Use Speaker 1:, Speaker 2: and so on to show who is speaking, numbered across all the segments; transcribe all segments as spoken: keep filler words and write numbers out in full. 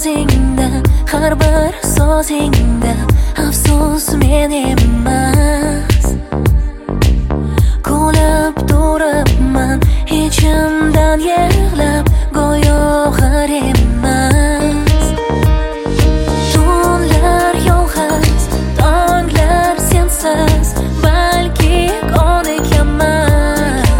Speaker 1: ovozingda, har bir so'zingda afsus men emas. Kulib turibman ichimdan yig'lab, go'yo har emas. Tunlar yolg'iz, tonglar sensiz, balki ko'nikaman.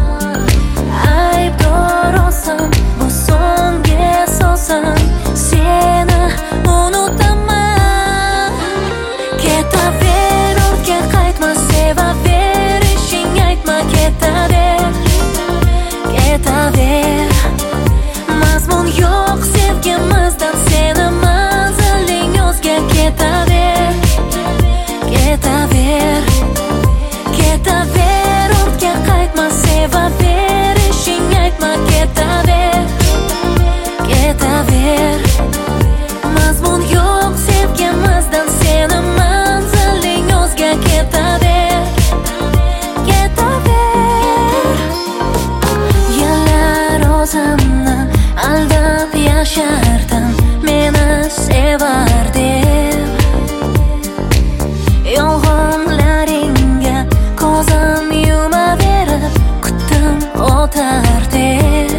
Speaker 1: Aybdor olsam bu so'nggi so'zim, seni unutaman. Ketaver, ortga qaytma, sevaverishing aytma. Ketaver, ketaver, mazmun yo'q sevgimizdan, seni manziling o'zga. Ketaver, ketaver, ketaver, ortga qaytma, sevaverishing aytma. Ketaver, ketaver, mazmun yo'q sevgimizdan, seni manziling o'zga. Ketaver, ketaver. Yillar o'zimni aldab yashardim, meni sevar deb. Yolg'onlaringga ko'zim yumaverib, kutdim o'tar deb.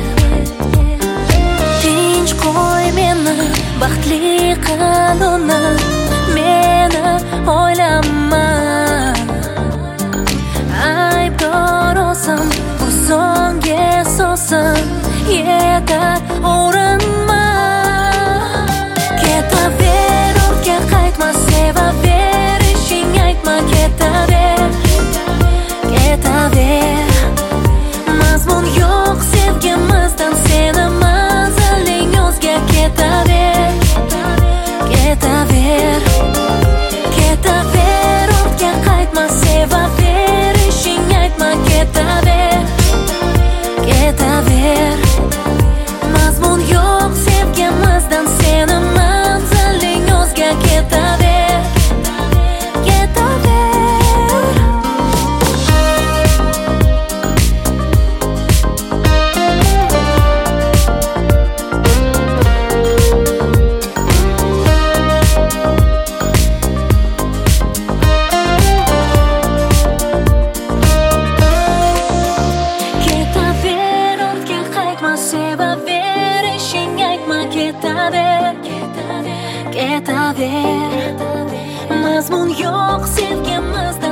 Speaker 1: Tinch qo'y meni, baxtli qil uni, meni o'ylama. Aybdor olsam bu so'nggi so'zim, yetar urinma. Ketaver, ortga qaytma, sevaverishing aytma. Ketaver, ketaver, mazmun yo'q sevgimizdan, seni manziling o'zga. Ketaver, ketaver, ketaver, ortga qaytma, sevaverishing aytma. Ketaver, ketaver, mazmun yo'q sevgimizdan, seni manziling o'zga. Ketaver, ketaver. Ketaver, ortga qaytma, sevaverishing aytma. Ketaver, ketaver, mazmun yo'q sevgimizda,